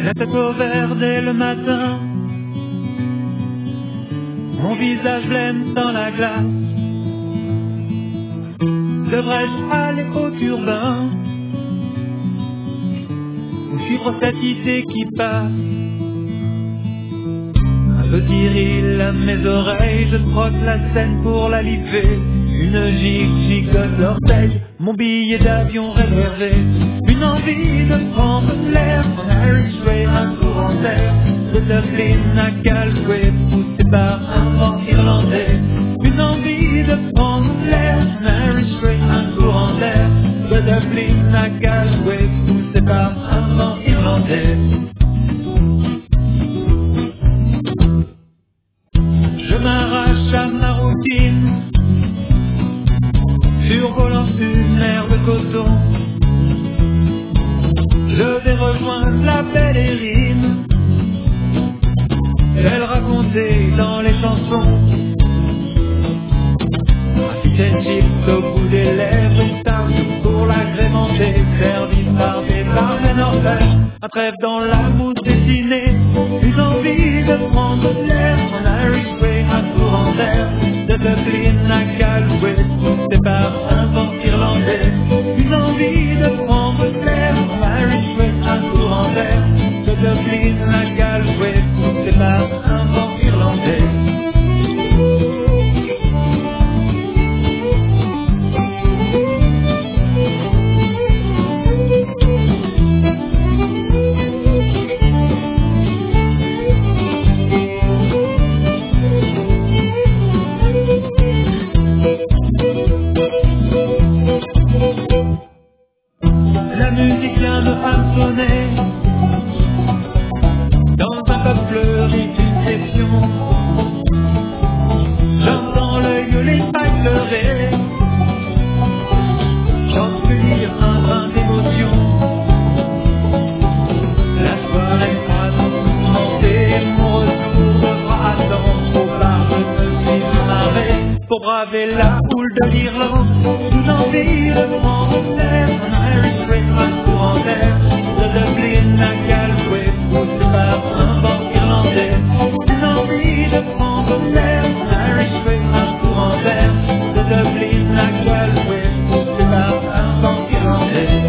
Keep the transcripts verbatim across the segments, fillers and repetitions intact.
La tête au vert dès le matin, mon visage blême dans la glace. Devrais-je aller au turbin ou suivre cette idée qui passe? Un peu viril à mes oreilles, je frotte la scène pour la livrer. Une gigue gigote l'orteil, mon billet d'avion réservé. Une envie de prendre l'air, mon Irish Way, un tour en terre. De Dublin à Galway, poussé par un vent irlandais. Une envie de prendre l'air, mon Irish Way, un tour en terre. De Dublin à Galway, poussé par un vent irlandais. Je m'arrache à ma routine, survolant une mer de coton. Je vais rejoindre la belle Érine, elle racontait dans les chansons. Un fish and chips au bout des lèvres, une tarte pour l'agrémenter, servie par des barmen en pêche. Un trêve dans la mousse dessinée, une envie de prendre l'air, mon Irish Way, un tour en terre. De Dublin à Galway, poussé par un vent irlandais. Une envie de prendre l'air, mon Irish Way, un tour en terre. De Dublin à Galway, poussé par un vent irlandais. La musique vient de hameçonner dans un peuple fleuri d'une section. J'entends l'œil les pailles pleurer, j'en fuir un brin d'émotion. La soirée a commencé, mon retour devra attendre. Au bar je me suis marré pour braver la houle de l'Irlande. Une envie de prendre l'air, un Irish Way, un tour en terre. De Dublin à Galway, poussé par un vent irlandais. Une envie de prendre l'air, un Irish Way, un tour en terre. De Dublin à Galway, poussé par un vent irlandais.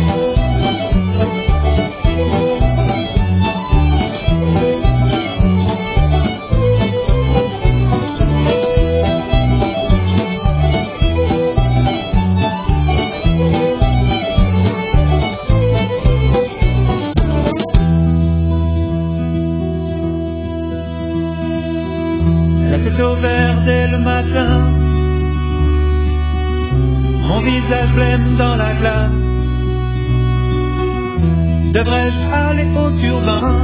La tête au vert dès le matin, mon visage blême dans la glace. Devrais-je aller au turbin,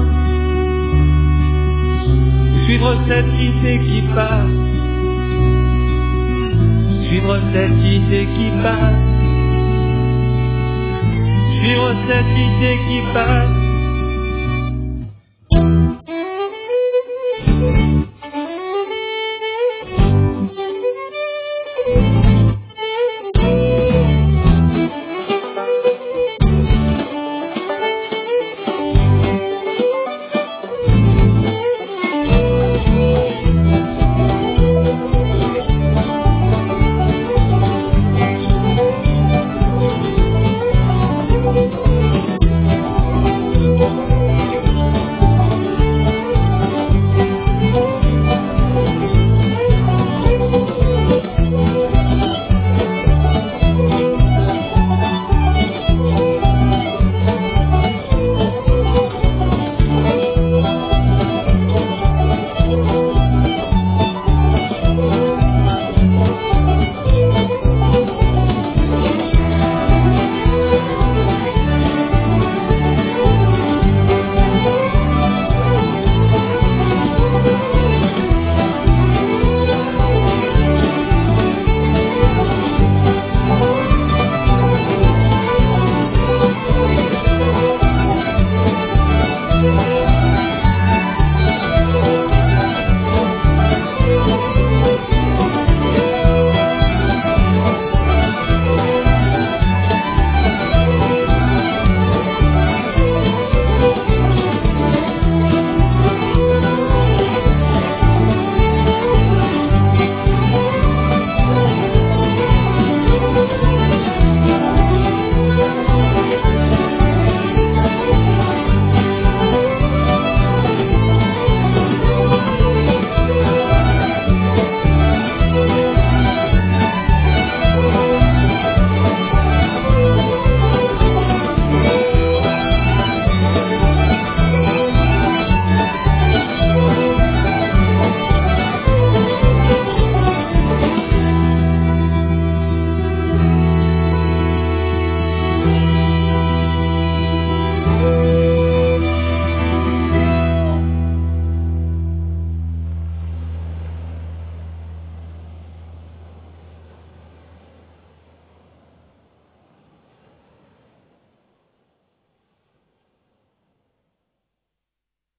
suivre cette idée qui passe, suivre cette idée qui passe, suivre cette idée qui passe.